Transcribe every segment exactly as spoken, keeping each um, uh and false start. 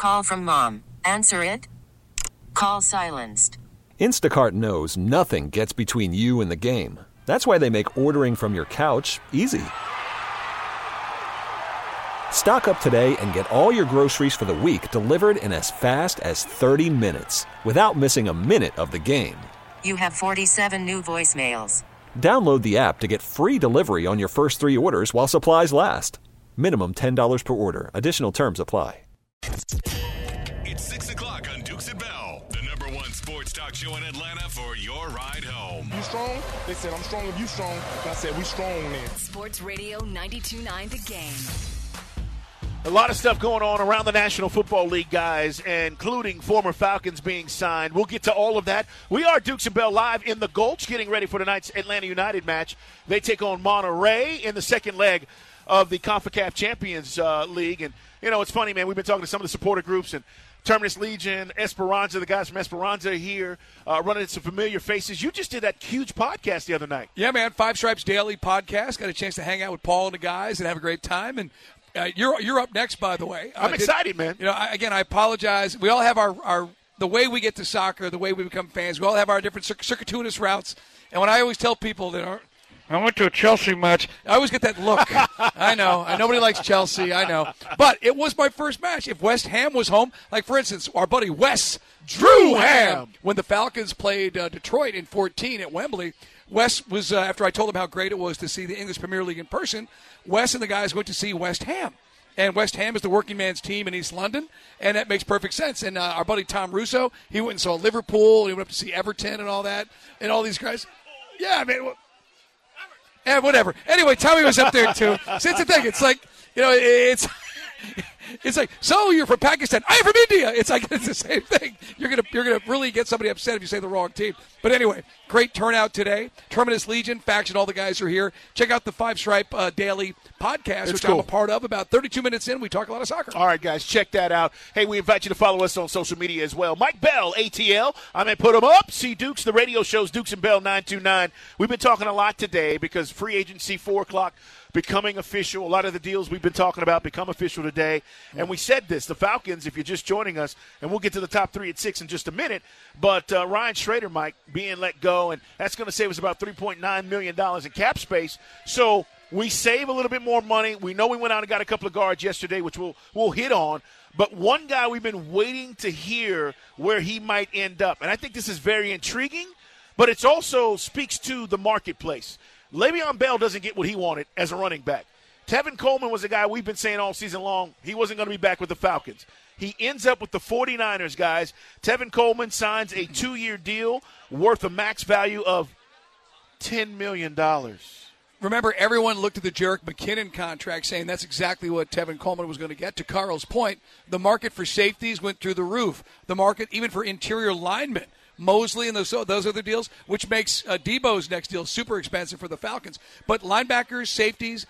Call from mom. Answer it. Call silenced. Instacart knows nothing gets between you and the game. That's why they make ordering from your couch easy. Stock up today and get all your groceries for the week delivered in as fast as thirty minutes without missing a minute of the game. You have forty-seven new voicemails. Download the app to get free delivery on your first three orders while supplies last. Minimum ten dollars per order. Additional terms apply. It's six o'clock on Dukes and Bell, the number one sports talk show in Atlanta for your ride home. You strong? They said, I'm strong if you strong. I said, we strong then. Sports Radio ninety-two point nine The Game. A lot of stuff going on around the National Football League, guys, including former Falcons being signed. We'll get to all of that. We are Dukes and Bell live in the Gulch, getting ready for tonight's Atlanta United match. They take on Monterey in the second leg of the CONCACAF Champions uh, League. And, you know, it's funny, man, we've been talking to some of the supporter groups, and Terminus Legion, Esperanza, the guys from Esperanza are here, uh, running into some familiar faces. You just did that huge podcast the other night. Yeah, man, Five Stripes Daily podcast. Got a chance to hang out with Paul and the guys and have a great time. And Uh, you're you're up next, by the way. I'm uh, excited, did, man. You know, I, again, I apologize. We all have our, our the way we get to soccer, the way we become fans. We all have our different cir- circuitous routes. And when I always tell people that are, I went to a Chelsea match, I always get that look. I know. I nobody likes Chelsea. I know. But it was my first match. If West Ham was home, like for instance, our buddy Wes Drew Ham, when the Falcons played uh, Detroit in fourteen at Wembley. Wes was, uh, after I told him how great it was to see the English Premier League in person, Wes and the guys went to see West Ham. And West Ham is the working man's team in East London, and that makes perfect sense. And uh, our buddy Tom Russo, he went and saw Liverpool, and he went up to see Everton and all that, and all these guys. Yeah, I mean, well, yeah, whatever. Anyway, Tommy was up there, too. So it's the thing. It's like, you know, it's... It's like, so you're from Pakistan. I'm from India. It's like it's the same thing. You're gonna you're gonna really get somebody upset if you say the wrong team. But anyway, great turnout today. Terminus Legion, Faction, all the guys are here. Check out the Five Stripe uh, Daily podcast, It's which cool. I'm a part of. About thirty-two minutes in, we talk a lot of soccer. All right, guys, check that out. Hey, we invite you to follow us on social media as well. Mike Bell, A T L. I'm at Put 'em Up. See Dukes, the radio shows, Dukes and Bell nine two nine. We've been talking a lot today because free agency, four o'clock, becoming official. A lot of the deals we've been talking about become official today. And we said this, the Falcons, if you're just joining us, and we'll get to the top three at six in just a minute, but uh, Ryan Schrader, Mike, being let go, and that's going to save us about three point nine million dollars in cap space. So we save a little bit more money. We know we went out and got a couple of guards yesterday, which we'll, we'll hit on. But one guy we've been waiting to hear where he might end up, and I think this is very intriguing, but it also speaks to the marketplace. Le'Veon Bell doesn't get what he wanted as a running back. Tevin Coleman was a guy we've been saying all season long he wasn't going to be back with the Falcons. He ends up with the 49ers, guys. Tevin Coleman signs a two-year deal worth a max value of ten million dollars. Remember, everyone looked at the Jerick McKinnon contract saying that's exactly what Tevin Coleman was going to get. To Carl's point, the market for safeties went through the roof. The market even for interior linemen, Mosley and those those other deals, which makes uh, Debo's next deal super expensive for the Falcons. But linebackers, safeties,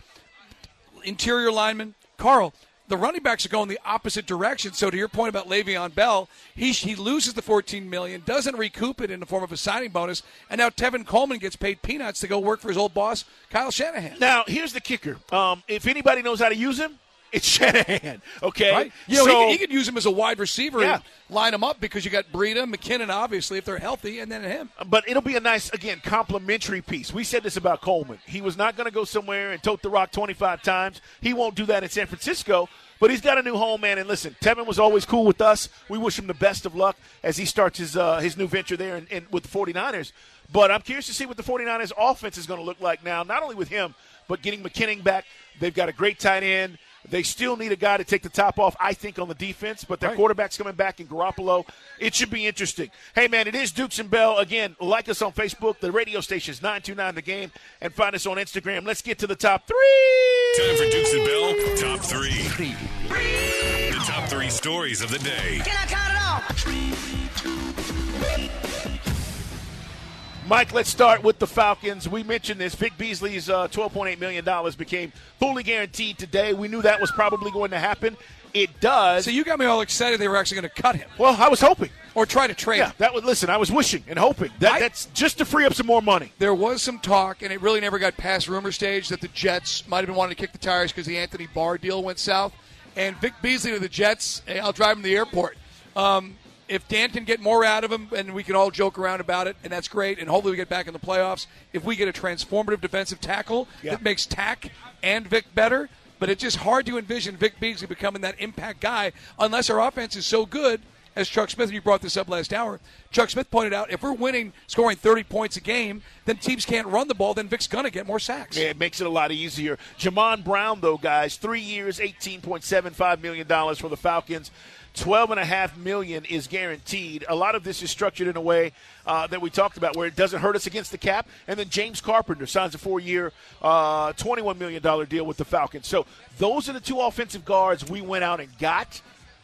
interior linemen, Carl, the running backs are going the opposite direction. So to your point about Le'Veon Bell, he he loses the fourteen million dollars, doesn't recoup it in the form of a signing bonus, and now Tevin Coleman gets paid peanuts to go work for his old boss, Kyle Shanahan. Now, here's the kicker. Um, if anybody knows how to use him, it's Shanahan, okay? Right. You know, so, he, could, he could use him as a wide receiver yeah. and line him up because you got Breida, McKinnon, obviously, if they're healthy, and then him. But it'll be a nice, again, complimentary piece. We said this about Coleman. He was not going to go somewhere and tote the rock twenty-five times. He won't do that in San Francisco, but he's got a new home, man. And listen, Tevin was always cool with us. We wish him the best of luck as he starts his uh, his new venture there in, in, with the 49ers. But I'm curious to see what the 49ers offense is going to look like now, not only with him, but getting McKinnon back. They've got a great tight end. They still need a guy to take the top off, I think, on the defense, but their right. quarterback's coming back in Garoppolo. It should be interesting. Hey, man, it is Dukes and Bell. Again, like us on Facebook. The radio station is nine two nine The Game, and find us on Instagram. Let's get to the top three. Time for Dukes and Bell Top Three. The top three stories of the day. Can I count it off? Mike, let's start with the Falcons. We mentioned this. Vic Beasley's uh, twelve point eight million dollars became fully guaranteed today. We knew that was probably going to happen. It does. So you got me all excited they were actually going to cut him. Well, I was hoping. Or try to trade Yeah, him. that would listen, I was wishing and hoping. That, I- that's just to free up some more money. There was some talk, and it really never got past rumor stage, that the Jets might have been wanting to kick the tires because the Anthony Barr deal went south. and Vic Beasley to the Jets, hey, I'll drive him to the airport. Um, if Dan can get more out of him, and we can all joke around about it, and that's great, and hopefully we get back in the playoffs. If we get a transformative defensive tackle yeah. that makes Tack and Vic better, but it's just hard to envision Vic Beasley becoming that impact guy unless our offense is so good, as Chuck Smith, and you brought this up last hour, Chuck Smith pointed out, if we're winning, scoring thirty points a game, then teams can't run the ball, then Vic's going to get more sacks. Yeah, it makes it a lot easier. Jamon Brown, though, guys, three years, eighteen point seven five million dollars for the Falcons. twelve point five million dollars is guaranteed. A lot of this is structured in a way uh, that we talked about where it doesn't hurt us against the cap. And then James Carpenter signs a four-year, uh, twenty-one million dollars deal with the Falcons. So those are the two offensive guards we went out and got.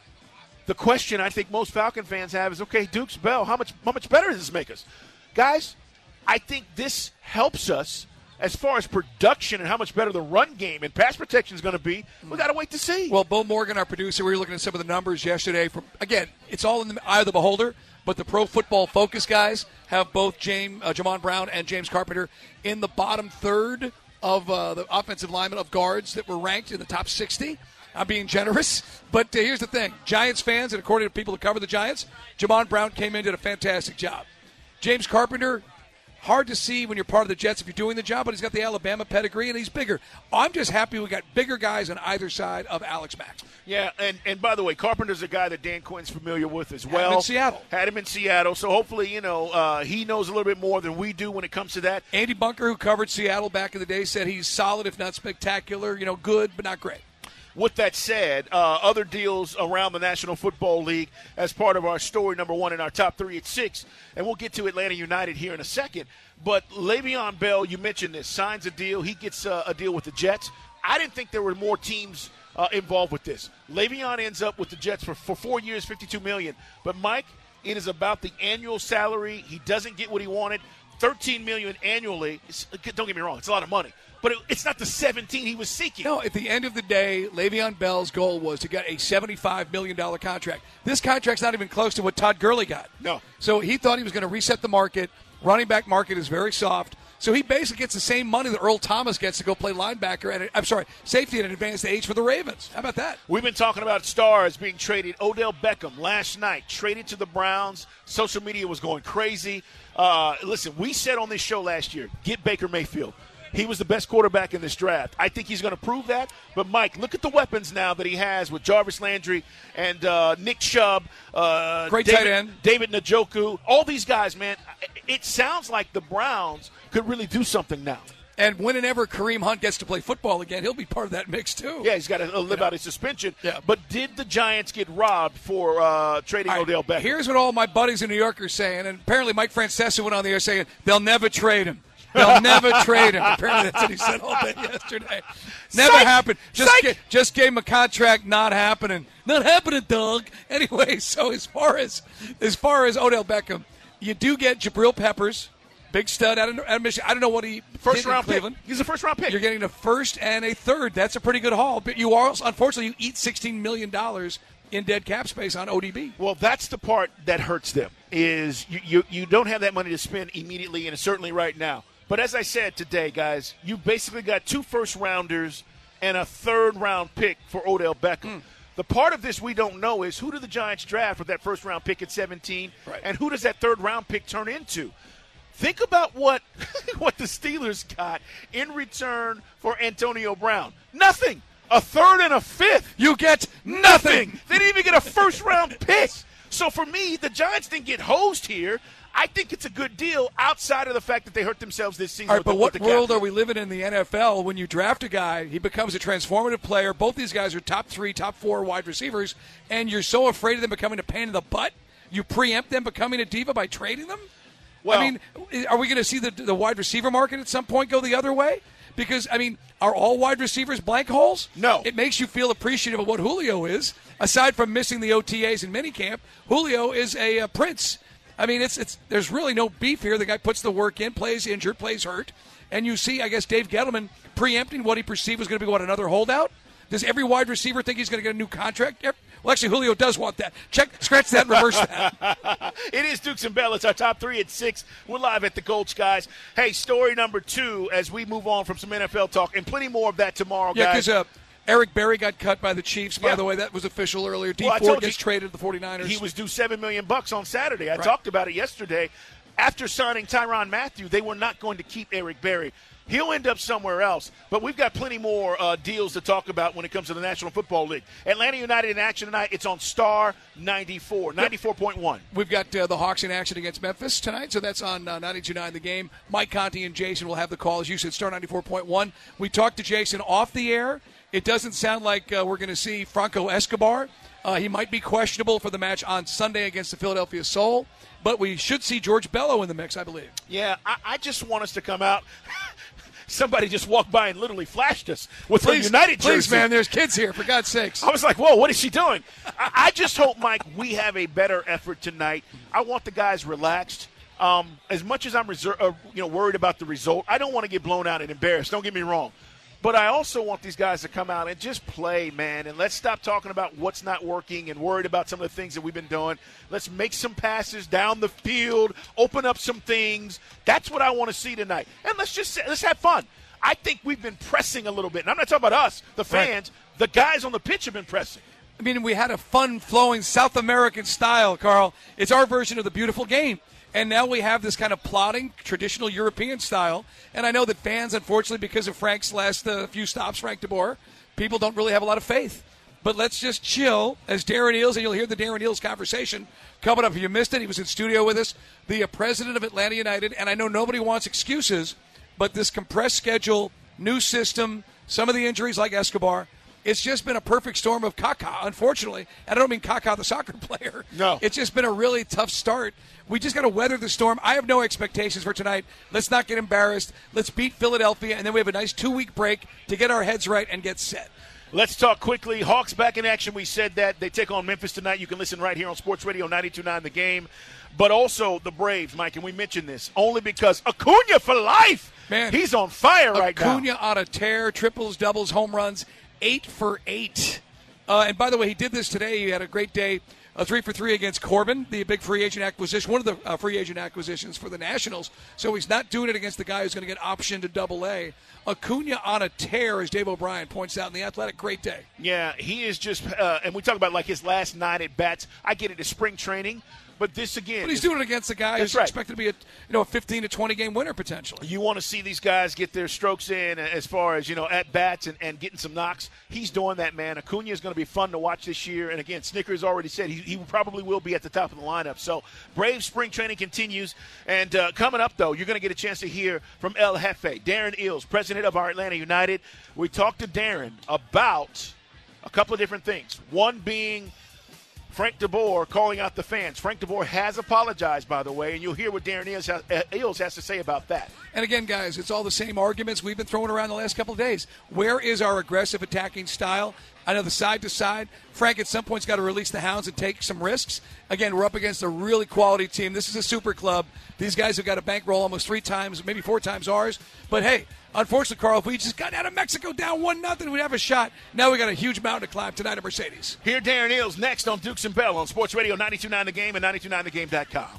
The question I think most Falcon fans have is, okay, Dukes, Bell, how much how much better does this make us? Guys, I think this helps us as far as production and how much better the run game and pass protection is going to be. We got to wait to see. Well, Bo Morgan, our producer, we were looking at some of the numbers yesterday. From again, it's all in the eye of the beholder, but the Pro Football Focus guys have both James, uh, Jamon Brown and James Carpenter in the bottom third of uh, the offensive linemen of guards that were ranked in the top sixty. I'm being generous, but uh, here's the thing. Giants fans, and according to people who cover the Giants, Jamon Brown came in and did a fantastic job. James Carpenter, hard to see when you're part of the Jets if you're doing the job, but he's got the Alabama pedigree, and he's bigger. I'm just happy we got bigger guys on either side of Alex Mack. Yeah, and, and by the way, Carpenter's a guy that Dan Quinn's familiar with as Had well. him in Seattle. Had him in Seattle, so hopefully, you know, uh, he knows a little bit more than we do when it comes to that. Andy Bunker, who covered Seattle back in the day, said he's solid, if not spectacular, you know, good, but not great. With that said, uh, other deals around the National Football League as part of our story number one in our top three at six, and we'll get to Atlanta United here in a second. But Le'Veon Bell, you mentioned this, signs a deal. He gets uh, a deal with the Jets. I didn't think there were more teams uh, involved with this. Le'Veon ends up with the Jets for, for four years, fifty-two million dollars. But, Mike, it is about the annual salary. He doesn't get what he wanted. thirteen million dollars annually. It's, don't get me wrong, it's a lot of money. But it, it's not the seventeen he was seeking. No, at the end of the day, Le'Veon Bell's goal was to get a seventy-five million dollars contract. This contract's not even close to what Todd Gurley got. No. So he thought he was going to reset the market. Running back market is very soft. So he basically gets the same money that Earl Thomas gets to go play linebacker at, I'm sorry, safety at an advanced age for the Ravens. How about that? We've been talking about stars being traded. Odell Beckham last night traded to the Browns. Social media was going crazy. Uh, listen, we said on this show last year, get Baker Mayfield. He was the best quarterback in this draft. I think he's going to prove that. But, Mike, look at the weapons now that he has with Jarvis Landry and uh, Nick Chubb. Uh, Great David, tight end. David Njoku. All these guys, man, it sounds like the Browns could really do something now. And whenever Kareem Hunt gets to play football again, he'll be part of that mix, too. Yeah, he's got to live out his suspension. Yeah. But did the Giants get robbed for uh, trading Right, Odell Beckham? Here's what all my buddies in New York are saying, and apparently Mike Francesa went on the air saying they'll never trade him. They'll never trade him. Apparently that's what he said all day yesterday. Never Psych! happened. Just, Psych! ga- just gave him a contract. Not happening. Not happening, dog. Anyway, so as far as as far as Odell Beckham, you do get Jabril Peppers, big stud out of, out of Michigan. I don't know what he First did round in Cleveland. pick. He's a first round pick. You're getting a first and a third. That's a pretty good haul. But you are, unfortunately, you eat sixteen million dollars in dead cap space on O D B. Well, that's the part that hurts them, is you, you, you don't have that money to spend immediately, and certainly right now. But as I said today, guys, you basically got two first-rounders and a third-round pick for Odell Beckham. Mm. The part of this we don't know is who do the Giants draft with that first-round pick at seventeen, right, and who does that third-round pick turn into? Think about what what the Steelers got in return for Antonio Brown. Nothing. A third and a fifth. You get Nothing. nothing. They didn't even get a first-round pick. So for me, the Giants didn't get hosed here. I think it's a good deal outside of the fact that they hurt themselves this season. All right, with but the, what with the world cap. are we living in the N F L when you draft a guy, he becomes a transformative player, both these guys are top three, top four wide receivers, and you're so afraid of them becoming a pain in the butt, you preempt them becoming a diva by trading them? Well, I mean, are we going to see the, the wide receiver market at some point go the other way? Because, I mean, are all wide receivers blank holes? No. It makes you feel appreciative of what Julio is. Aside from missing the O T As in minicamp, Julio is a, a prince. I mean, it's it's. There's really no beef here. The guy puts the work in, plays injured, plays hurt. And you see, I guess, Dave Gettleman preempting what he perceived was going to be, what, another holdout? Does every wide receiver think he's going to get a new contract? Well, actually, Julio does want that. Check, scratch that, reverse that. It is Dukes and Bell. It's our top three at six. We're live at the Gold Skies. Hey, story number two as we move on from some N F L talk, and plenty more of that tomorrow, Yeah, guys. because uh, Eric Berry got cut by the Chiefs, by Yeah. the way. That was official earlier. D Well, I Ford told gets you, traded to the 49ers. He was due seven million bucks on Saturday. I Right. talked about it yesterday. After signing Tyrann Mathieu, they were not going to keep Eric Berry. He'll end up somewhere else, but we've got plenty more uh, deals to talk about when it comes to the National Football League. Atlanta United in action tonight. It's on Star ninety-four, ninety-four point one. We've got uh, the Hawks in action against Memphis tonight, so that's on uh, ninety-two point nine The Game. Mike Conti and Jason will have the call, as you said, Star ninety-four point one. We talked to Jason off the air. It doesn't sound like uh, we're going to see Franco Escobar. Uh, he might be questionable for the match on Sunday against the Philadelphia Soul, but we should see George Bello in the mix, I believe. Yeah, I, I just want us to come out. Somebody just walked by and literally flashed us with Please, her United jersey. please, man, there's kids here, for God's sakes. I was like, whoa, what is she doing? I, I just hope, Mike, we have a better effort tonight. I want the guys relaxed. Um, as much as I'm reser- uh, you know, worried about the result, I don't want to get blown out and embarrassed. Don't get me wrong. But I also want these guys to come out and just play, man. And let's stop talking about what's not working and worried about some of the things that we've been doing. Let's make some passes down the field, open up some things. That's what I want to see tonight. And let's just let's have fun. I think we've been pressing a little bit. And I'm not talking about us, the fans. Right. The guys on the pitch have been pressing. I mean, we had a fun-flowing South American style, Carl. It's our version of the beautiful game. And now we have this kind of plodding, traditional European style. And I know that fans, unfortunately, because of Frank's last uh, few stops, Frank DeBoer, people don't really have a lot of faith. But let's just chill as Darren Eales, and you'll hear the Darren Eales conversation coming up. If you missed it, he was in studio with us, the uh, president of Atlanta United. And I know nobody wants excuses, but this compressed schedule, new system, some of the injuries like Escobar, it's just been a perfect storm of caca, unfortunately. And I don't mean caca, the soccer player. No. It's just been a really tough start. We just got to weather the storm. I have no expectations for tonight. Let's not get embarrassed. Let's beat Philadelphia, and then we have a nice two-week break to get our heads right and get set. Let's talk quickly. Hawks back in action. We said that. They take on Memphis tonight. You can listen right here on Sports Radio ninety-two point nine The Game. But also the Braves, Mike, and we mentioned this only because Acuna for life. Man, he's on fire right now. Acuna on a tear, triples, doubles, home runs, eight for eight. Uh, and by the way, he did this today. He had a great day. A three for three against Corbin, the big free agent acquisition, one of the uh, free agent acquisitions for the Nationals. So he's not doing it against the guy who's going to get optioned to double A. Acuna on a tear, as Dave O'Brien points out in The Athletic. Great day. Yeah, he is just, uh, and we talk about like his last nine at bats. I get it, it's spring training. But this again, but he's doing it against a guy who's right. expected to be a you know a fifteen to twenty game winner potentially. You want to see these guys get their strokes in as far as you know at bats and, and getting some knocks. He's doing that, man. Acuna is going to be fun to watch this year. And again, Snickers already said he, he probably will be at the top of the lineup. So Braves spring training continues. And uh, coming up though, you're going to get a chance to hear from El Jefe, Darren Eales, president of our Atlanta United. We talked to Darren about a couple of different things. One being Frank DeBoer calling out the fans. Frank DeBoer has apologized, by the way, and you'll hear what Darren Eales has, uh, Eales has to say about that. And again, guys, it's all the same arguments we've been throwing around the last couple of days. Where is our aggressive attacking style? I know the side to side. Frank at some point's got to release the hounds and take some risks. Again, we're up against a really quality team. This is a super club. These guys have got a bankroll almost three times, maybe four times ours. But hey, unfortunately, Carl, if we just got out of Mexico down one nothing, we'd have a shot. Now we got a huge mountain to climb tonight at Mercedes. Hear Darren Eales next on Dukes and Bell on Sports Radio ninety-two point nine The Game and ninety-two point nine the game dot com.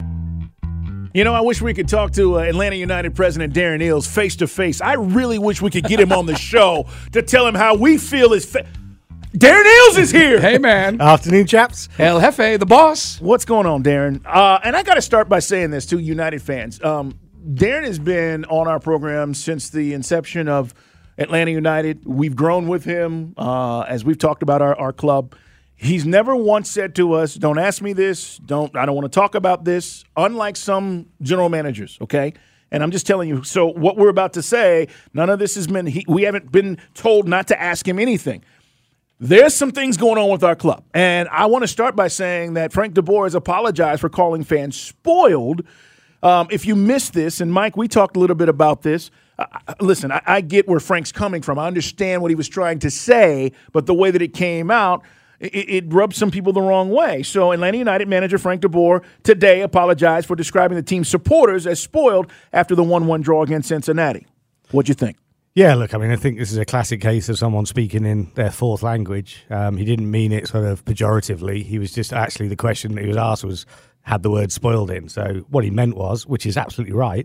You know, I wish we could talk to uh, Atlanta United president Darren Eales face to face. I really wish we could get him on the show to tell him how we feel is. Fa- Darren Eales is here. Hey, man. Afternoon, chaps. El Jefe, the boss. What's going on, Darren? Uh, and I got to start by saying this to United fans. Um, Darren has been on our program since the inception of Atlanta United. We've grown with him uh, as we've talked about our, our club. He's never once said to us, don't ask me this, don't I don't want to talk about this, unlike some general managers, okay? And I'm just telling you, so what we're about to say, none of this has been, he, we haven't been told not to ask him anything. There's some things going on with our club. And I want to start by saying that Frank DeBoer has apologized for calling fans spoiled. Um, if you missed this, and Mike, we talked a little bit about this. Uh, listen, I, I get where Frank's coming from. I understand what he was trying to say, but the way that it came out, it, it rubbed some people the wrong way. So Atlanta United manager Frank DeBoer today apologized for describing the team's supporters as spoiled after the one one draw against Cincinnati. What'd you think? Yeah, look, I mean, I think this is a classic case of someone speaking in their fourth language. Um, he didn't mean it sort of pejoratively. He was just actually, the question that he was asked was, had the word spoiled in. So what he meant was, which is absolutely right,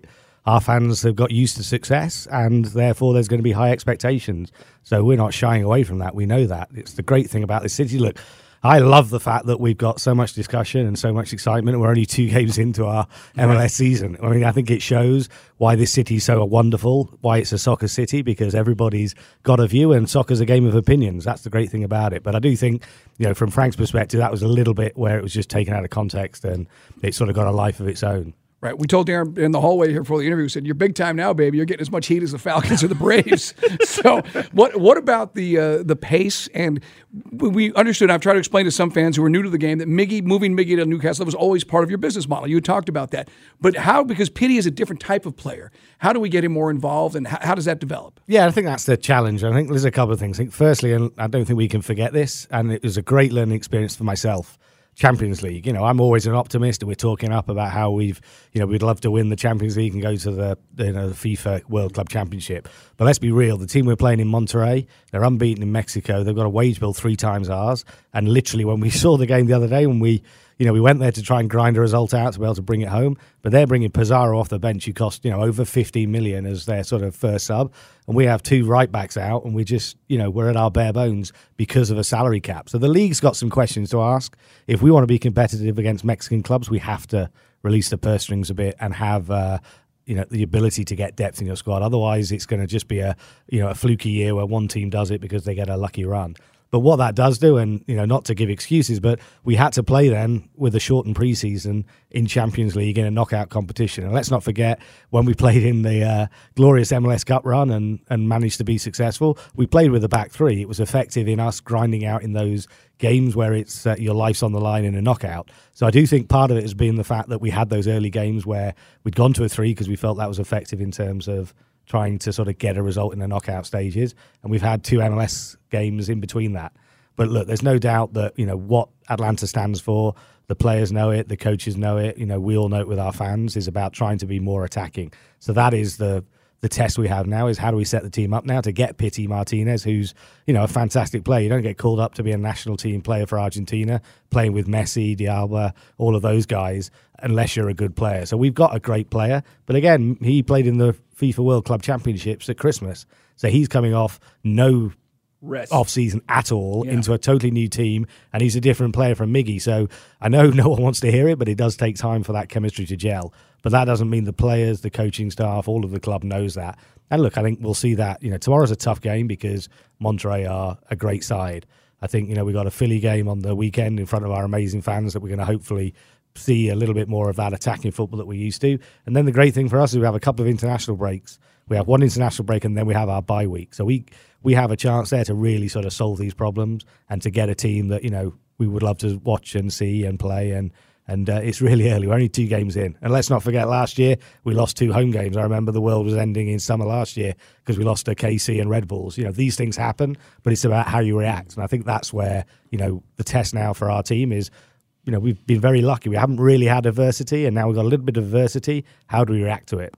our fans have got used to success, and therefore there's going to be high expectations. So we're not shying away from that. We know that. It's the great thing about this city. Look, I love the fact that we've got so much discussion and so much excitement. We're only two games into our M L S season. I mean, I think it shows why this city is so wonderful, why it's a soccer city, because everybody's got a view, and soccer's a game of opinions. That's the great thing about it. But I do think, you know, from Frank's perspective, that was a little bit where it was just taken out of context and it sort of got a life of its own. Right. We told Darren in the hallway here before the interview, we said, you're big time now, baby. You're getting as much heat as the Falcons or the Braves. So what what about the uh, the pace? And we understood, I've tried to explain to some fans who are new to the game, that Miggy, moving Miggy to Newcastle was always part of your business model. You talked about that. But how, because Pity is a different type of player, how do we get him more involved, and how, how does that develop? Yeah, I think that's the challenge. I think there's a couple of things. I think firstly, and I don't think we can forget this, and it was a great learning experience for myself, Champions League. You know, I'm always an optimist, and we're talking up about how we've, you know, we'd love to win the Champions League and go to the, you know, the FIFA World Club Championship. But let's be real, the team we're playing in Monterrey, they're unbeaten in Mexico. They've got a wage bill three times ours. And literally, when we saw the game the other day, when we, you know, we went there to try and grind a result out to be able to bring it home, but they're bringing Pizarro off the bench, who cost, you know, over fifteen million as their sort of first sub, and we have two right backs out, and we just, you know, we're at our bare bones because of a salary cap. So the league's got some questions to ask. If we want to be competitive against Mexican clubs, we have to release the purse strings a bit and have, uh, you know, the ability to get depth in your squad. Otherwise, it's going to just be a, you know, a fluky year where one team does it because they get a lucky run. But what that does do, and, you know, not to give excuses, but we had to play then with a shortened preseason in Champions League in a knockout competition. And let's not forget, when we played in the uh, glorious M L S Cup run and, and managed to be successful, we played with a back three. It was effective in us grinding out in those games where it's uh, your life's on the line in a knockout. So I do think part of it has been the fact that we had those early games where we'd gone to a three because we felt that was effective in terms of trying to sort of get a result in the knockout stages. And we've had two M L S games in between that. But look, there's no doubt that, you know, what Atlanta stands for, the players know it, the coaches know it, you know, we all know it with our fans, is about trying to be more attacking. So that is the the test we have now, is how do we set the team up now to get Pity Martinez, who's, you know, a fantastic player. You don't get called up to be a national team player for Argentina, playing with Messi, Dialba, all of those guys, unless you're a good player. So we've got a great player. But again, he played in the FIFA World Club Championships at Christmas. So he's coming off no rest off-season at all, yeah, into a totally new team, and he's a different player from Miggy. So I know no one wants to hear it, but it does take time for that chemistry to gel. But that doesn't mean the players, the coaching staff, all of the club knows that. And look, I think we'll see that. You know, tomorrow's a tough game because Monterrey are a great side. I think, you know, we got a Philly game on the weekend in front of our amazing fans that we're going to hopefully see a little bit more of that attacking football that we used to. And then the great thing for us is we have a couple of international breaks. We have one international break, and then we have our bye week. So we we have a chance there to really sort of solve these problems and to get a team that, you know, we would love to watch and see and play. And and uh, it's really early. We're only two games in. And let's not forget, last year we lost two home games. I remember the world was ending in summer last year because we lost to K C and Red Bulls. You know, these things happen, but it's about how you react. And I think that's where, you know, the test now for our team is, you know, we've been very lucky. We haven't really had adversity, and now we've got a little bit of adversity. How do we react to it?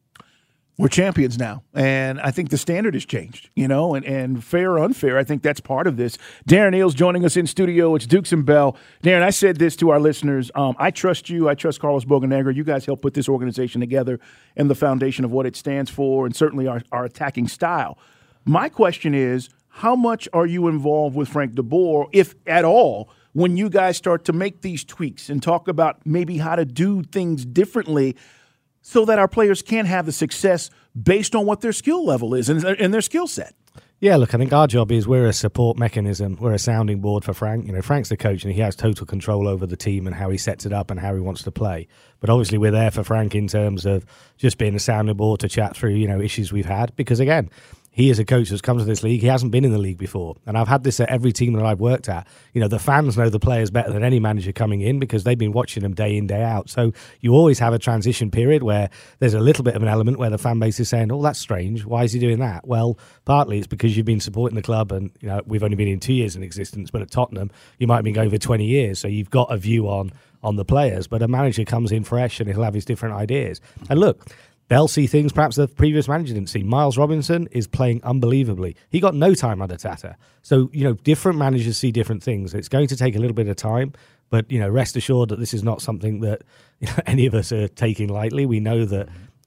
We're champions now, and I think the standard has changed, you know, and, and fair or unfair, I think that's part of this. Darren Eales joining us in studio. It's Dukes and Bell. Darren, I said this to our listeners. Um, I trust you. I trust Carlos Bocanegra. You guys helped put this organization together and the foundation of what it stands for, and certainly our, our attacking style. My question is, how much are you involved with Frank DeBoer, if at all, when you guys start to make these tweaks and talk about maybe how to do things differently so that our players can have the success based on what their skill level is and, and their skill set? Yeah, look, I think our job is we're a support mechanism. We're a sounding board for Frank. You know, Frank's the coach, and he has total control over the team and how he sets it up and how he wants to play. But obviously we're there for Frank in terms of just being a sounding board to chat through, you know, issues we've had. Because, again, he is a coach that's come to this league. He hasn't been in the league before. And I've had this at every team that I've worked at. You know, the fans know the players better than any manager coming in because they've been watching them day in, day out. So you always have a transition period where there's a little bit of an element where the fan base is saying, oh, that's strange. Why is he doing that? Well, partly it's because you've been supporting the club, and, you know, we've only been in two years in existence, but at Tottenham, you might have been going for twenty years. So you've got a view on, on the players. But a manager comes in fresh and he'll have his different ideas. And look, they'll see things perhaps the previous manager didn't see. Miles Robinson is playing unbelievably. He got no time under Tata. So, you know, different managers see different things. It's going to take a little bit of time, but, you know, rest assured that this is not something that, you know, any of us are taking lightly. We know that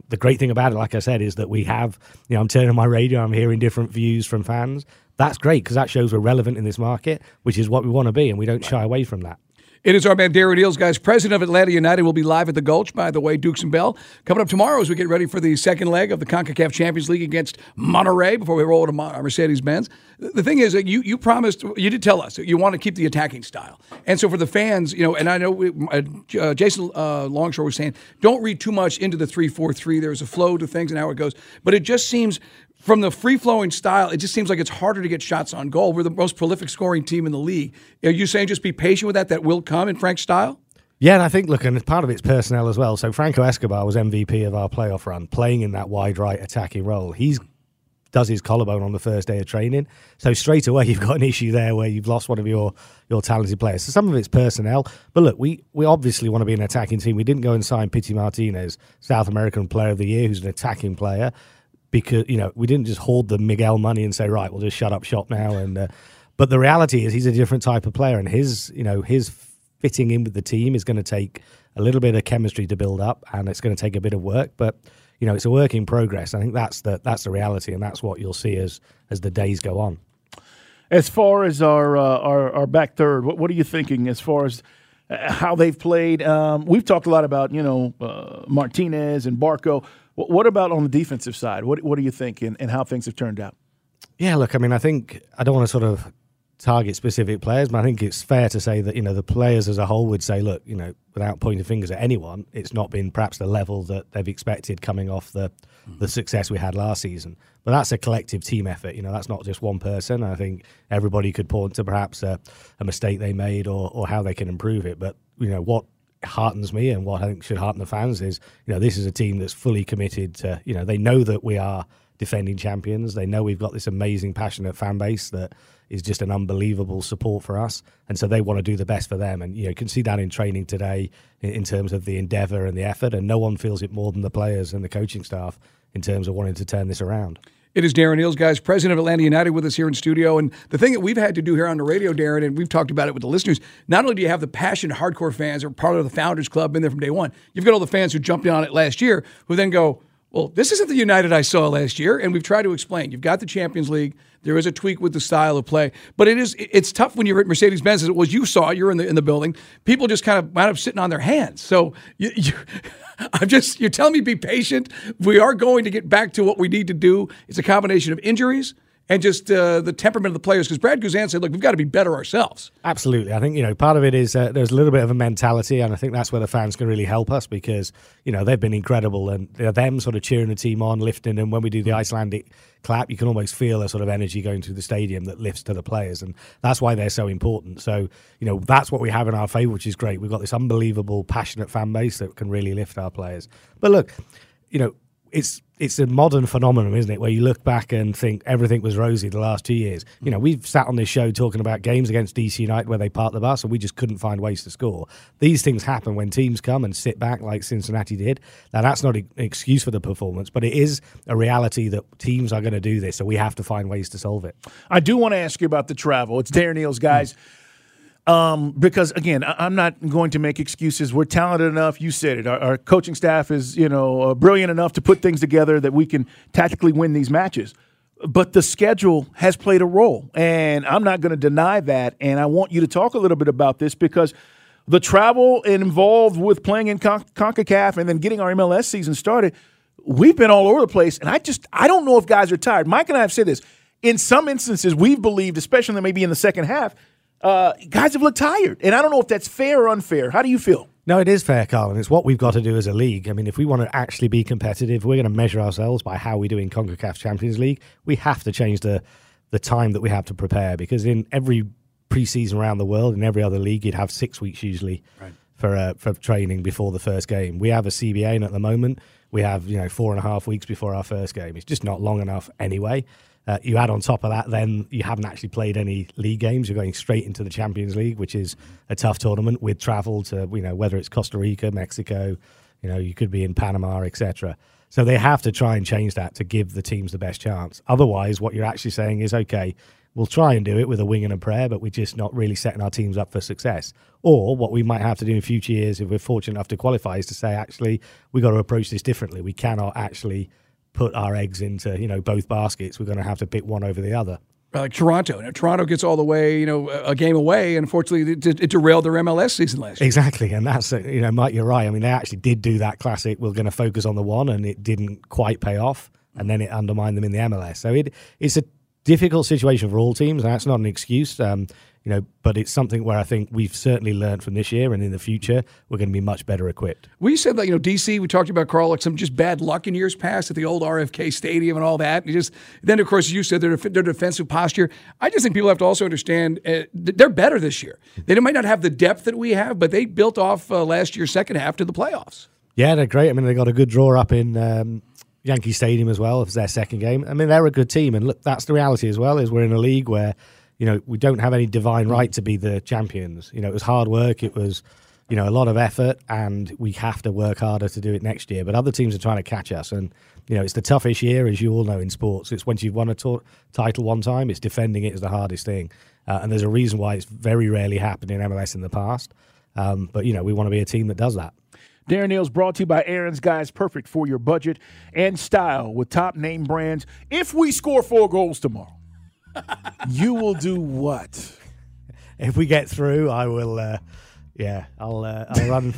the great thing about it, like I said, is that we have, you know, I'm turning on my radio, I'm hearing different views from fans. That's great because that shows we're relevant in this market, which is what we want to be, and we don't shy away from that. It is our man Darren Eales, guys. President of Atlanta United will be live at the Gulch, by the way, Dukes and Bell. Coming up tomorrow as we get ready for the second leg of the CONCACAF Champions League against Monterrey before we roll to Mercedes-Benz. The thing is, you you promised, you did tell us, you want to keep the attacking style. And so for the fans, you know, and I know we, uh, Jason uh, Longshore was saying, don't read too much into the three four three. There's a flow to things and how it goes. But it just seems, from the free-flowing style, it just seems like it's harder to get shots on goal. We're the most prolific scoring team in the league. Are you saying just be patient with that? That will come in Frank's style? Yeah, and I think, look, and part of it's personnel as well. So Franco Escobar was M V P of our playoff run, playing in that wide right attacking role. He's does his collarbone on the first day of training. So straight away, you've got an issue there where you've lost one of your, your talented players. So some of it's personnel. But look, we, we obviously want to be an attacking team. We didn't go and sign Pity Martinez, South American Player of the Year, who's an attacking player, because, you know, we didn't just hoard the Miguel money and say, right, we'll just shut up shop now. And uh, but the reality is he's a different type of player, and his, you know, his fitting in with the team is going to take a little bit of chemistry to build up, and it's going to take a bit of work. But you know, it's a work in progress. I think that's the that's the reality, and that's what you'll see as as the days go on. As far as our uh, our, our back third, what, what are you thinking as far as how they've played? Um, we've talked a lot about, you know, uh, Martinez and Barco. What, what about on the defensive side? What what do you think, and, and how things have turned out? Yeah, look, I mean, I think I don't want to sort of target specific players, but I think it's fair to say that, you know, the players as a whole would say, look, you know, without pointing fingers at anyone, it's not been perhaps the level that they've expected coming off the mm. the success we had last season. But that's a collective team effort. You know, that's not just one person. I think everybody could point to perhaps a, a mistake they made or or how they can improve it. But, you know, what heartens me and what I think should hearten the fans is, you know, this is a team that's fully committed to, you know, they know that we are defending champions. They know we've got this amazing, passionate fan base that is just an unbelievable support for us, and so they want to do the best for them. And you know, you can see that in training today in, in terms of the endeavour and the effort, and no one feels it more than the players and the coaching staff in terms of wanting to turn this around. It is Darren Eales, guys, president of Atlanta United, with us here in studio. And the thing that we've had to do here on the radio, Darren, and we've talked about it with the listeners, not only do you have the passionate hardcore fans who are part of the Founders Club, been there from day one, you've got all the fans who jumped on it last year who then go, well, this isn't the United I saw last year, and we've tried to explain. You've got the Champions League. There is a tweak with the style of play, but it is it's tough when you're at Mercedes-Benz, as it was you saw. You're in the in the building. People just kind of wind up sitting on their hands. So you, you, I'm just you're telling me be patient. We are going to get back to what we need to do. It's a combination of injuries and just uh, the temperament of the players. Because Brad Guzan said, look, we've got to be better ourselves. Absolutely. I think, you know, part of it is uh, there's a little bit of a mentality, and I think that's where the fans can really help us because, you know, they've been incredible, and they're them sort of cheering the team on, lifting them. When we do the Icelandic clap, you can almost feel a sort of energy going through the stadium that lifts to the players, and that's why they're so important. So, you know, that's what we have in our favour, which is great. We've got this unbelievable, passionate fan base that can really lift our players. But look, you know, it's it's a modern phenomenon, isn't it, where you look back and think everything was rosy the last two years. You know, we've sat on this show talking about games against D C United where they parked the bus and we just couldn't find ways to score. These things happen when teams come and sit back like Cincinnati did. Now, that's not an excuse for the performance, but it is a reality that teams are going to do this, so we have to find ways to solve it. I do want to ask you about the travel. It's Darren Eales, guys. Mm. Um, because, again, I- I'm not going to make excuses. We're talented enough. You said it. Our, our coaching staff is, you know, uh, brilliant enough to put things together that we can tactically win these matches. But the schedule has played a role, and I'm not going to deny that. And I want you to talk a little bit about this because the travel involved with playing in Con- CONCACAF and then getting our M L S season started, we've been all over the place. And I just I don't know if guys are tired. Mike and I have said this. In some instances, we've believed, especially maybe in the second half, Uh, guys have looked tired, and I don't know if that's fair or unfair. How do you feel? No, it is fair, Carl, and it's what we've got to do as a league. I mean, if we want to actually be competitive, we're going to measure ourselves by how we do in CONCACAF Champions League. We have to change the the time that we have to prepare, because in every preseason around the world, in every other league, you'd have six weeks usually right. for uh, for training before the first game. We have a C B A, and at the moment, we have you know four and a half weeks before our first game. It's just not long enough anyway. Uh, you add on top of that, then you haven't actually played any league games. You're going straight into the Champions League, which is a tough tournament with travel to, you know, whether it's Costa Rica, Mexico, you know, you could be in Panama, et cetera. So they have to try and change that to give the teams the best chance. Otherwise, what you're actually saying is, okay, we'll try and do it with a wing and a prayer, but we're just not really setting our teams up for success. Or what we might have to do in future years, if we're fortunate enough to qualify, is to say, actually, we've got to approach this differently. We cannot actually put our eggs into, you know, both baskets. We're going to have to pick one over the other. Like Toronto. Now, Toronto gets all the way, you know, a game away, and unfortunately, it, it derailed their M L S season last year. Exactly, and that's, you know, Mike, you're right. I mean, they actually did do that classic, we're going to focus on the one, and it didn't quite pay off, and then it undermined them in the M L S. So it it's a difficult situation for all teams, and that's not an excuse, um, you know, but it's something where I think we've certainly learned from this year, and in the future, we're going to be much better equipped. We said that, you know, D C, we talked about, Carl, like some just bad luck in years past at the old R F K Stadium and all that. And just then, of course, you said their, their defensive posture. I just think people have to also understand uh, they're better this year. They might not have the depth that we have, but they built off uh, last year's second half to the playoffs. Yeah, they're great. I mean, they got a good draw up in um, Yankee Stadium as well. It was their second game. I mean, they're a good team. And look, that's the reality as well, is we're in a league where, you know, we don't have any divine right to be the champions. You know, it was hard work. It was, you know, a lot of effort, and we have to work harder to do it next year. But other teams are trying to catch us. And, you know, it's the toughest year, as you all know, in sports. It's once you've won a t- title one time, it's defending it is the hardest thing. Uh, and there's a reason why it's very rarely happened in M L S in the past. Um, but, you know, we want to be a team that does that. Darren Neal's brought to you by Aaron's Guys, perfect for your budget and style with top name brands. If we score four goals tomorrow, you will do what? If we get through, I will. Uh, yeah, I'll. Uh, I'll run.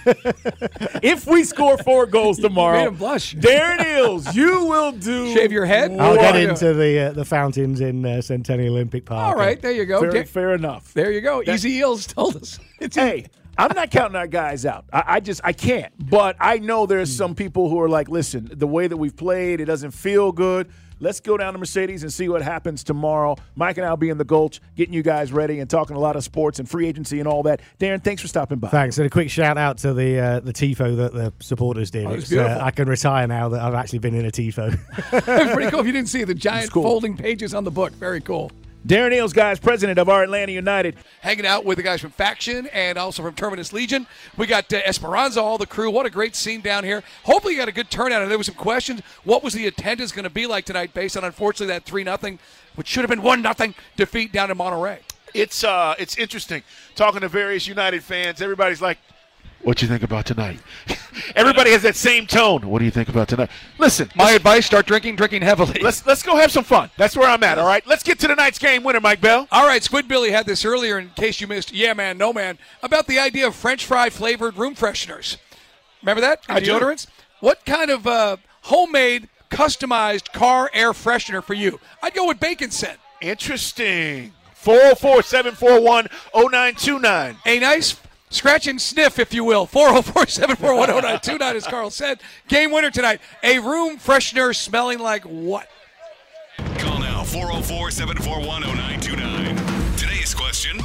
If we score four goals tomorrow, you made him blush. Darren Neals, you will do. Shave your head. I'll get into the uh, the fountains in uh, Centennial Olympic Park. All right, there you go. Fair, Da- fair enough. There you go. Easy Eels told us. It's Hey, I'm not counting our guys out. I, I just I can't. But I know there's some people who are like, listen, the way that we've played, it doesn't feel good. Let's go down to Mercedes and see what happens tomorrow. Mike and I will be in the Gulch, getting you guys ready and talking a lot of sports and free agency and all that. Darren, thanks for stopping by. Thanks. And a quick shout out to the uh, the tifo that the supporters did. Oh, It's, it's uh, I can retire now that I've actually been in a tifo. pretty cool. If you didn't see the giant cool. folding pages on the book, very cool. Darren Neals, guys, president of our Atlanta United. Hanging out with the guys from Faction and also from Terminus Legion. We got uh, Esperanza, all the crew. What a great scene down here. Hopefully you got a good turnout. And there was some questions. What was the attendance going to be like tonight based on, unfortunately, that three nothing, which should have been one nothing defeat down in Monterey? It's uh, it's interesting talking to various United fans. Everybody's like, "What you think about tonight?" Everybody has that same tone. What do you think about tonight? Listen, My advice: start drinking, drinking heavily. let's let's go have some fun. That's where I'm at. All right, let's get to tonight's game winner, Mike Bell. All right, Squid Billy had this earlier in case you missed. Yeah, man, no man. About the idea of French fry flavored room fresheners. Remember that? I do. Deodorants. What kind of uh, homemade, customized car air freshener for you? I'd go with bacon scent. Interesting. four oh four, seven four one, oh nine two nine. A nice scratch and sniff, if you will. four oh four, seven four one, oh nine two nine, as Carl said. Game winner tonight. A room freshener smelling like what? Call now, four oh four, seven four one, oh nine two nine. Today's question.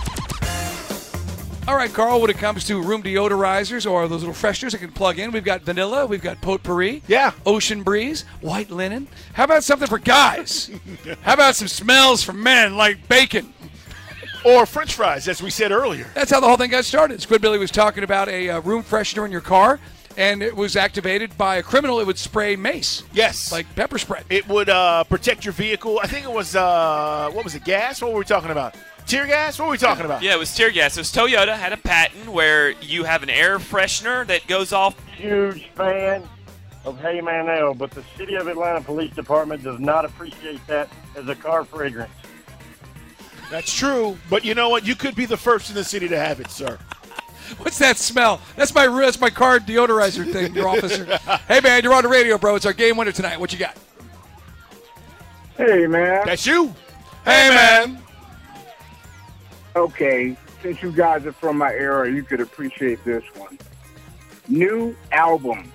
All right, Carl, when it comes to room deodorizers or those little fresheners that can plug in, we've got vanilla, we've got potpourri, Yeah. ocean breeze, white linen. How about something for guys? How about some smells for men like bacon? Or French fries, as we said earlier. That's how the whole thing got started. Squid Billy was talking about a uh, room freshener in your car, and it was activated by a criminal. It would spray mace. Yes. Like pepper spray. It would uh, protect your vehicle. I think it was, uh, what was it, gas? What were we talking about? Tear gas? What were we talking about? Yeah, it was tear gas. It was Toyota had a patent where you have an air freshener that goes off. Huge fan of Hey Man L, but the City of Atlanta Police Department does not appreciate that as a car fragrance. That's true, but you know what? You could be the first in the city to have it, sir. What's that smell? That's my that's my car deodorizer thing, your officer. Hey, man, you're on the radio, bro. It's our game winner tonight. What you got? Hey, man. That's you. Hey, man. Okay, since you guys are from my era, you could appreciate this one. New album.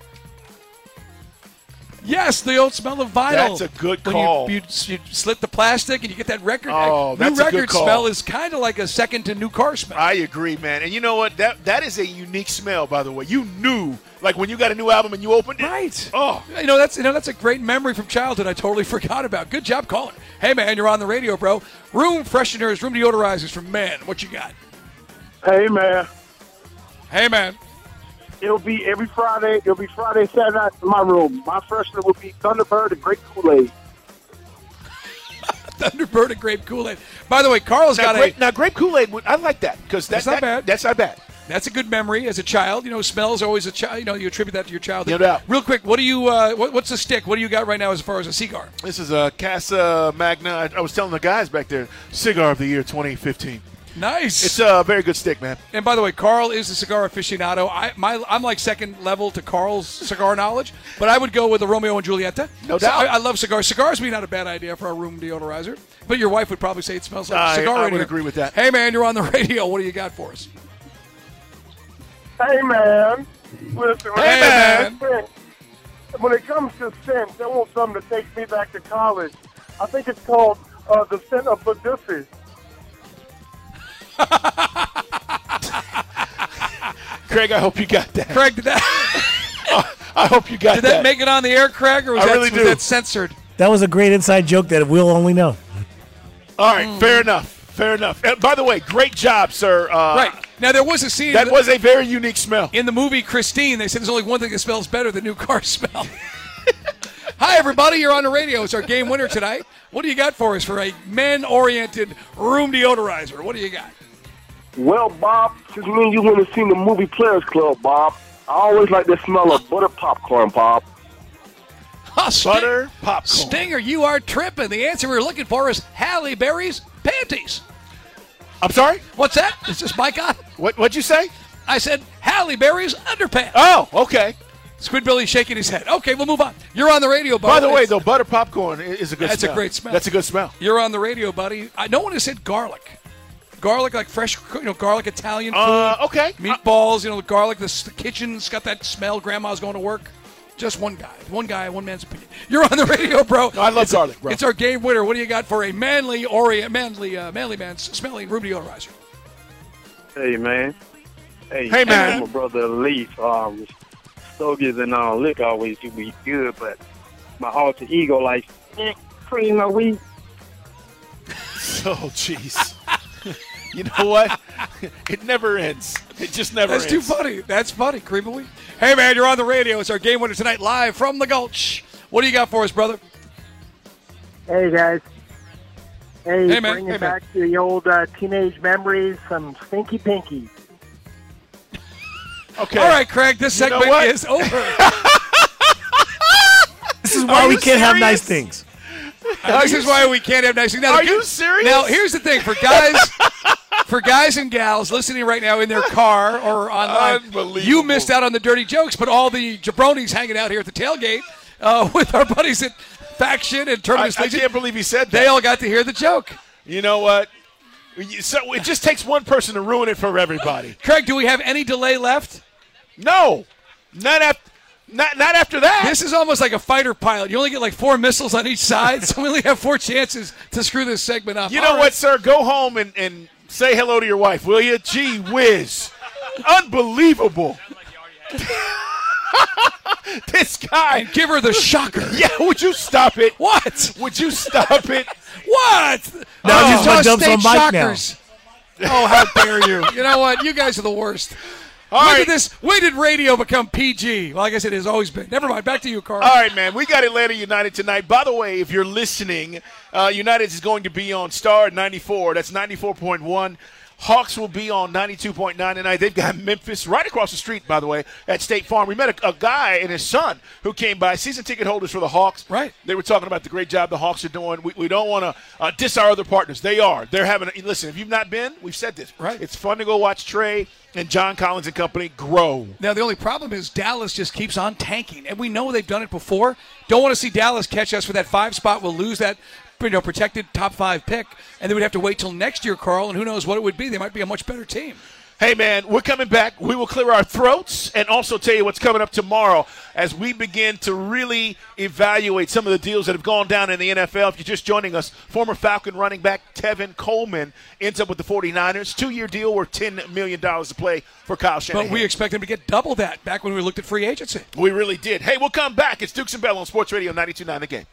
Yes, the old smell of vinyl. That's a good When call. You, you, you slit the plastic and you get that record. Oh, new that's a record good call. smell is kind of like a second to new car smell. I agree, man. And you know what? That that is a unique smell, by the way. You knew, like when you got a new album and you opened it. Right. Oh. You know, that's you know that's a great memory from childhood I totally forgot about. Good job calling. Hey, man, you're on the radio, bro. Room fresheners, room deodorizers from men. What you got? Hey, man. Hey, man. It'll be every Friday. It'll be Friday, Saturday night in my room. My freshener will be Thunderbird and Great Kool-Aid. Thunderbird and grape Kool-Aid. By the way, Carl's now, got grape, a. Now, grape Kool-Aid, I like that because that, That's not that, bad. That's not bad. That's a good memory as a child. You know, smells always a child. You know, you attribute that to your childhood. No doubt. Real quick, what do you? Uh, what, what's the stick? What do you got right now as far as a cigar? This is a Casa Magna. I, I was telling the guys back there, cigar of the year twenty fifteen. Nice. It's a very good stick, man. And by the way, Carl is a cigar aficionado. I, my, I'm like second level to Carl's cigar knowledge, but I would go with the Romeo and Julieta. No So doubt. I, I love cigars. Cigars would be not a bad idea for a room deodorizer, but your wife would probably say it smells like I- a cigar. I in would here. agree with that. Hey, man, you're on the radio. What do you got for us? Hey, man. Listen, when Hey, it comes man. to scent- when it comes to scent, I want something that takes me back to college. I think it's called uh, the scent of Badoosie. Craig, I hope you got that. Craig, did that I hope you got did that make it on the air, Craig, or was, I that, really was do. that censored? That was a great inside joke that we'll only know. All right, Hmm. fair enough. Fair enough. Uh, by the way, great job, sir. Uh, Right. Now, there was a scene. That in the, was a very unique smell. In the movie Christine, they said there's only one thing that smells better than new car smell. Hi, everybody. You're on the radio. It's our game winner tonight. What do you got for us for a men-oriented room deodorizer? What do you got? Well, Bob, since me and you went and seen the movie Players Club, Bob, I always like the smell of butter popcorn, Bob. Oh, Sting- Butter popcorn. Stinger, you are tripping. The answer we were looking for is Halle Berry's panties. I'm sorry? What's that? Is this mic on? What, what'd you say? I said Halle Berry's underpants. Oh, okay. Squidbilly's shaking his head. Okay, we'll move on. You're on the radio, buddy. By the way, It's- though, butter popcorn i- is a good That's smell. a great smell. That's a good smell. You're on the radio, buddy. I, no one has said garlic. Garlic, like fresh, you know, garlic Italian food. Uh, okay. Meatballs, you know, garlic. The, the kitchen's got that smell. Grandma's going to work. Just one guy. One guy, one man's opinion. You're on the radio, bro. No, I love it's, garlic, bro. It's our game winner. What do you got for a manly, orient, manly, uh, manly man's smelling room deodorizer? Hey, man. Hey, Hey, man. My brother Leaf, um, stogies and uh, liquor always do be good, but my alter ego like, eh, cream my weed. Oh, jeez. You know what? It never ends. It just never That's ends. too funny. That's funny. Cream of wheat. Hey, man, you're on the radio. It's our game winner tonight, live from the Gulch. What do you got for us, brother? Hey, guys. Hey, Hey, man. bringing Hey, man. back to the old uh, teenage memories, some Stinky Pinky. Okay. All right, Craig, this You know segment what? is over. This is why Are we you can't have nice serious? things. Uh, this is why we can't have nice things. Now, Are the you good- serious? Now, here's the thing for guys, for guys and gals listening right now in their car or online. Unbelievable. You missed out on the dirty jokes, but all the jabronis hanging out here at the tailgate uh, with our buddies at Faction and I, Terminus I Legion, can't believe he said that. they all got to hear the joke. You know what? You- So it just takes one person to ruin it for everybody. Craig, do we have any delay left? No, not after, not not after that. This is almost like a fighter pilot. You only get like four missiles on each side, so we only have four chances to screw this segment up. You All know right. what, sir? Go home and, and say hello to your wife, will you? Gee whiz. Unbelievable. This guy. And give her the shocker. Yeah, would you stop it? What? Would you stop it? What? Now Oh, just my toss dumps state on Mike now. shockers. Oh, how dare you! You know what? You guys are the worst. All when right. did this? When did radio become P G? Well, like I said, it has always been. Never mind. Back to you, Carl. All right, man. We got Atlanta United tonight. By the way, if you're listening, uh, United is going to be on Star ninety-four. That's ninety-four point one. Hawks will be on ninety-two point nine tonight. They've got Memphis right across the street, by the way, at State Farm. We met a, a guy and his son who came by, season ticket holders for the Hawks. Right. They were talking about the great job the Hawks are doing. We, we don't want to uh, diss our other partners. They are. They're having a, listen, if you've not been, we've said this. Right. It's fun to go watch Trey and John Collins and company grow. Now, the only problem is Dallas just keeps on tanking, and we know they've done it before. Don't want to see Dallas catch us for that five spot. We'll lose that, you know, protected top five pick, and then we'd have to wait till next year, Carl, and who knows what it would be. They might be a much better team. Hey, man, we're coming back. We will clear our throats and also tell you what's coming up tomorrow as we begin to really evaluate some of the deals that have gone down in the N F L. If you're just joining us, former Falcon running back Tevin Coleman ends up with the 49ers. Two-year deal worth ten million dollars to play for Kyle Shanahan. But we expect him to get double that back when we looked at free agency. We really did. Hey, we'll come back. It's Dukes and Bell on Sports Radio ninety-two point nine The Game.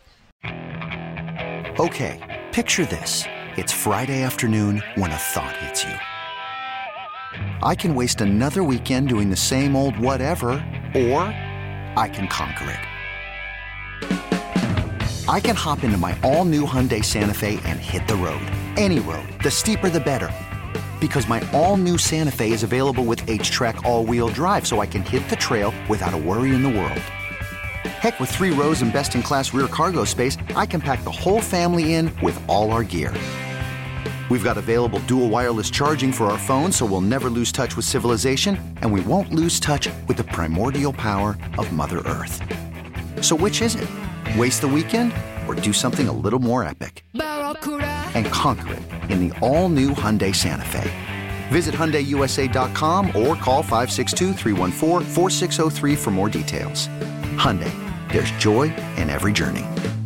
Okay, picture this. It's Friday afternoon when a thought hits you. I can waste another weekend doing the same old whatever, or I can conquer it. I can hop into my all-new Hyundai Santa Fe and hit the road. Any road. The steeper, the better. Because my all-new Santa Fe is available with H-Track all-wheel drive, so I can hit the trail without a worry in the world. Heck, with three rows and best-in-class rear cargo space, I can pack the whole family in with all our gear. We've got available dual wireless charging for our phones, so we'll never lose touch with civilization, and we won't lose touch with the primordial power of Mother Earth. So which is it? Waste the weekend or do something a little more epic? And conquer it in the all-new Hyundai Santa Fe. Visit Hyundai U S A dot com or call five six two, three one four, four six zero three for more details. Hyundai, there's joy in every journey.